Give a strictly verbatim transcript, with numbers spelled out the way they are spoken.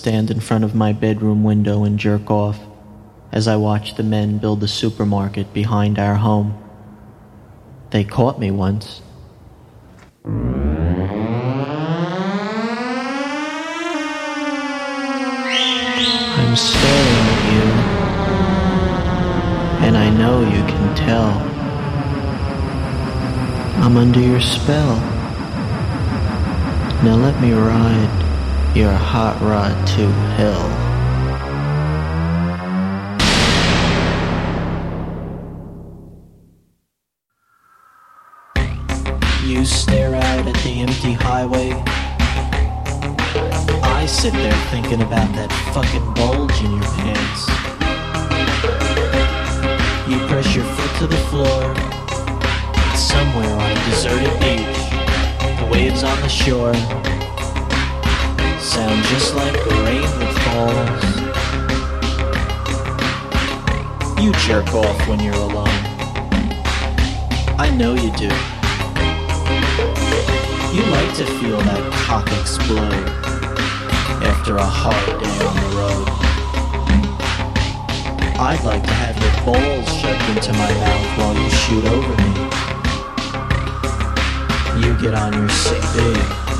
stand in front of my bedroom window and jerk off as I watch the men build the supermarket behind our home. They caught me once. I'm staring at you, and I know you can tell. I'm under your spell. Now let me ride your hot rod to hell. You stare out at the empty highway. I sit there thinking about that fucking bulge in your pants. You press your foot to the floor. It's somewhere on a deserted beach. The waves on the shore sound just like the rain that falls. You jerk off when you're alone. I know you do. You like to feel that cock explode after a hard day on the road. I'd like to have your balls shoved into my mouth while you shoot over me. You get on your sick day.